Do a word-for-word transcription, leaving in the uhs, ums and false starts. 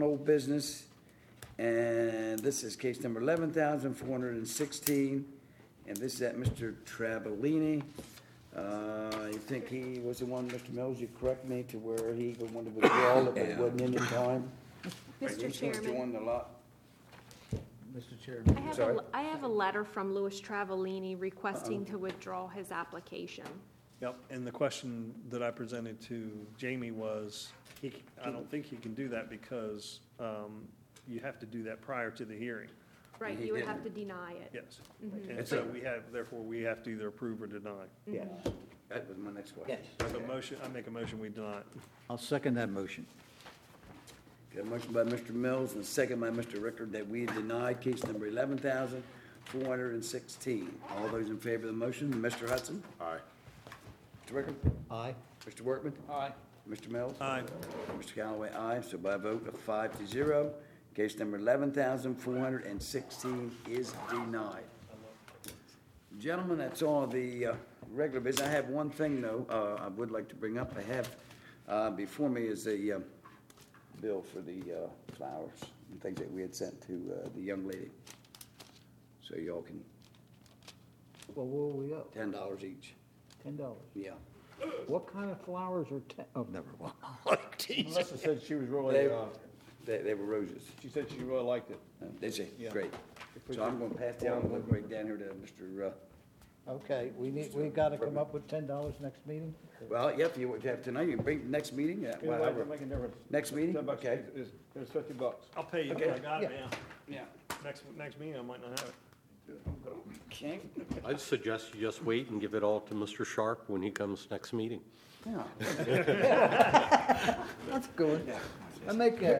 one old business, and this is case number eleven thousand four hundred and sixteen, and this is at Mister Travellini. Uh, I think he was the one, Mister Mills, you correct me, to where he wanted to withdraw it, but it wasn't in time. Mister He's supposed to Chairman, own the lot. Mister Chairman. I have, Sorry? a, I have a letter from Louis Travellini requesting to withdraw his application. Yep, and the question that I presented to Jamie was, he, I don't think he can do that because um, you have to do that prior to the hearing. Right, he you would didn't. have to deny it. Yes. Mm-hmm. And That's so it. we have, therefore, we have to either approve or deny. Yeah, that was my next question. So motion, I make a motion, we deny it. I'll second that motion. Got a motion by Mister Mills and a second by Mister Rickard that we deny case number eleven thousand four hundred and sixteen. All those in favor of the motion, Mister Hudson? Aye. Mister Rickard? Aye. Mister Workman? Aye. Mister Mills? Aye. Mister Callaway, aye. So by a vote of five to zero, case number eleven thousand four hundred and sixteen is denied. Gentlemen, that's all the uh, regular business. I have one thing, though, uh, I would like to bring up. I have, uh, before me is a uh, bill for the uh, flowers and things that we had sent to uh, the young lady. So y'all can, Well, where are we up? ten dollars each. Ten dollars. Yeah. What kind of flowers are ten, oh, never mind. Melissa said she was They, really, uh, they they were roses. she said she really liked it. Uh, Did she? Yeah. Great. So I'm going to pass down, we'll break down here to Mister Uh, Okay, we need, we gotta come up with ten dollars next meeting? Well, yeah, if you would have tonight, you can bring next meeting, yeah, You know, that whatever. doesn't make a difference. Next meeting? Ten bucks Okay. is, is- it's fifty bucks. I'll pay you, Okay. I got it, Yeah. yeah. Yeah. Next, next meeting, I might not have it. Okay. I'd suggest you just wait and give it all to Mister Sharp when he comes next meeting. Yeah. That's good. I make a,